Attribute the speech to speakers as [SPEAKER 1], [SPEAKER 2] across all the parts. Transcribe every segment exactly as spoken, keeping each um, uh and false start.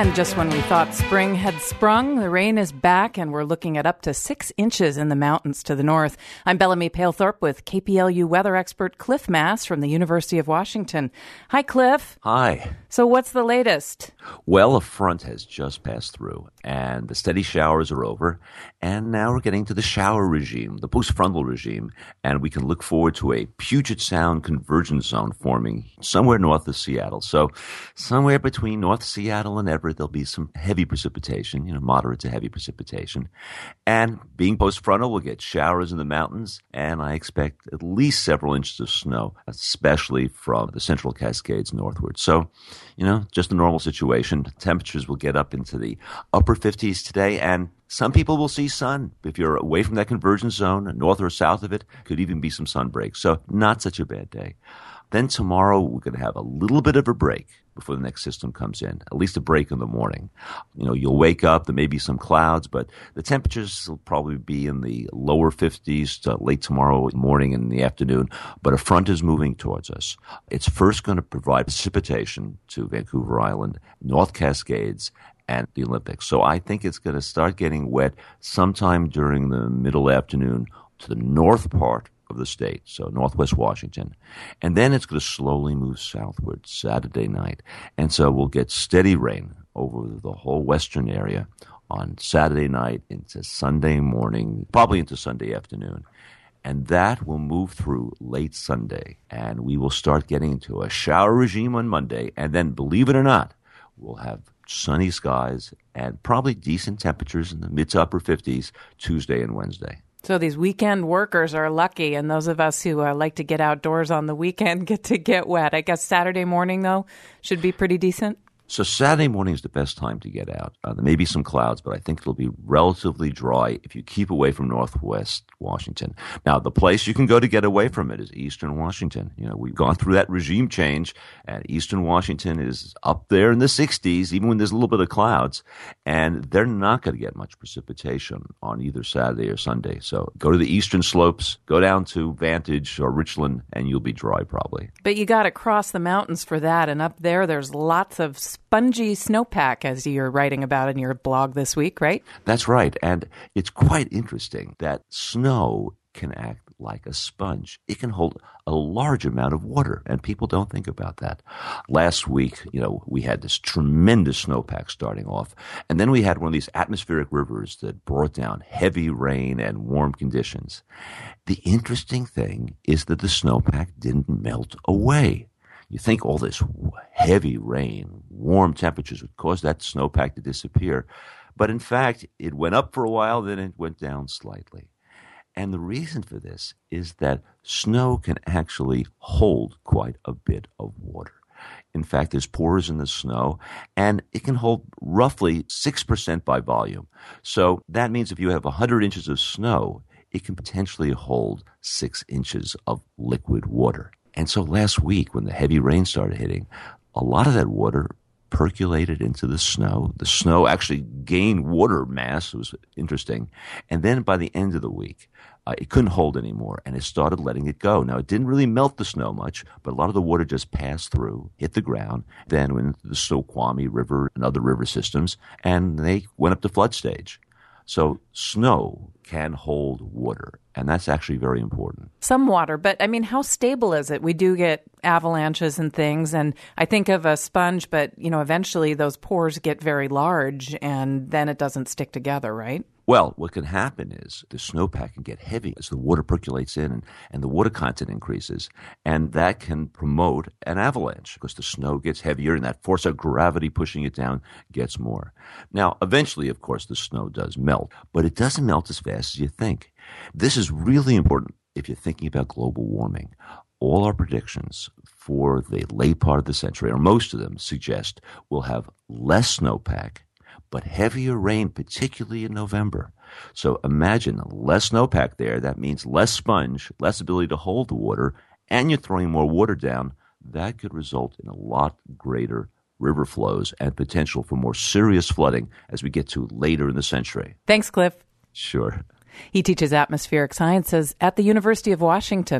[SPEAKER 1] And just when we thought spring had sprung, the rain is back, and we're looking at up to six inches in the mountains to the north. I'm Bellamy Palethorpe with K P L U weather expert Cliff Mass from the University of Washington. Hi, Cliff.
[SPEAKER 2] Hi.
[SPEAKER 1] So what's the latest?
[SPEAKER 2] Well, a front has just passed through, and the steady showers are over, and now we're getting to the shower regime, the postfrontal regime, and we can look forward to a Puget Sound convergence zone forming somewhere north of Seattle. So somewhere between North Seattle and Everett, there'll be some heavy precipitation, you know, moderate to heavy precipitation. And being postfrontal, we'll get showers in the mountains, and I expect at least several inches of snow, especially from the Central Cascades northward. So, you know, just a normal situation. Temperatures will get up into the upper fifties today, and some people will see sun. If you're away from that convergence zone, north or south of it, could even be some sun breaks. So not such a bad day. Then tomorrow, we're going to have a little bit of a break before the next system comes in, at least a break in the morning. You know, you'll wake up, there may be some clouds, but the temperatures will probably be in the lower fifties to late tomorrow morning and in the afternoon, but a front is moving towards us. It's first going to provide precipitation to Vancouver Island, North Cascades, and the Olympics. So I think it's going to start getting wet sometime during the middle afternoon to the north part of the state, so northwest Washington. And then it's going to slowly move southward Saturday night. And so we'll get steady rain over the whole western area on Saturday night into Sunday morning, probably into Sunday afternoon. And that will move through late Sunday. And we will start getting into a shower regime on Monday. And then, believe it or not, we'll have sunny skies and probably decent temperatures in the mid to upper fifties Tuesday and Wednesday.
[SPEAKER 1] So these weekend workers are lucky, and those of us who uh, like to get outdoors on the weekend get to get wet. I guess Saturday morning, though, should be pretty decent.
[SPEAKER 2] So Saturday morning is the best time to get out. Uh, there may be some clouds, but I think it'll be relatively dry if you keep away from northwest Washington. Now, the place you can go to get away from it is eastern Washington. You know, we've gone through that regime change, and eastern Washington is up there in the sixties, even when there's a little bit of clouds, and they're not going to get much precipitation on either Saturday or Sunday. So go to the eastern slopes, go down to Vantage or Richland, and you'll be dry probably.
[SPEAKER 1] But you got to cross the mountains for that, and up there, there's lots of spongy snowpack, as you're writing about in your blog this week, right?
[SPEAKER 2] That's right. And it's quite interesting that snow can act like a sponge. It can hold a large amount of water, and people don't think about that. Last week, you know, we had this tremendous snowpack starting off, and then we had one of these atmospheric rivers that brought down heavy rain and warm conditions. The interesting thing is that the snowpack didn't melt away. You think all this heavy rain, warm temperatures would cause that snowpack to disappear. But in fact, it went up for a while, then it went down slightly. And the reason for this is that snow can actually hold quite a bit of water. In fact, there's pores in the snow, and it can hold roughly six percent by volume. So that means if you have one hundred inches of snow, it can potentially hold six inches of liquid water. And so last week, when the heavy rain started hitting, a lot of that water percolated into the snow. The snow actually gained water mass. It was interesting. And then by the end of the week, uh, it couldn't hold anymore, and it started letting it go. Now, it didn't really melt the snow much, but a lot of the water just passed through, hit the ground, then went into the Snoqualmie River and other river systems, and they went up to flood stage. So snow can hold water, and that's actually very important.
[SPEAKER 1] Some water, but I mean, how stable is it? We do get avalanches and things, and I think of a sponge, but you know, eventually those pores get very large, and then it doesn't stick together, right?
[SPEAKER 2] Well, what can happen is the snowpack can get heavy as the water percolates in and, and the water content increases, and that can promote an avalanche because the snow gets heavier and that force of gravity pushing it down gets more. Now, eventually, of course, the snow does melt, but it doesn't melt as fast as you think. This is really important if you're thinking about global warming. All our predictions for the late part of the century, or most of them, suggest we'll have less snowpack but heavier rain, particularly in November. So imagine less snowpack there. That means less sponge, less ability to hold the water, and you're throwing more water down. That could result in a lot greater river flows and potential for more serious flooding as we get to later in the century.
[SPEAKER 1] Thanks, Cliff.
[SPEAKER 2] Sure.
[SPEAKER 1] He teaches atmospheric sciences at the University of Washington.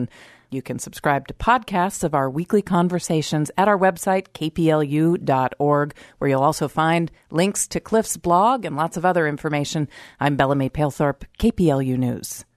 [SPEAKER 1] You can subscribe to podcasts of our weekly conversations at our website, k p l u dot org, where you'll also find links to Cliff's blog and lots of other information. I'm Bellamy Palethorpe, K P L U News.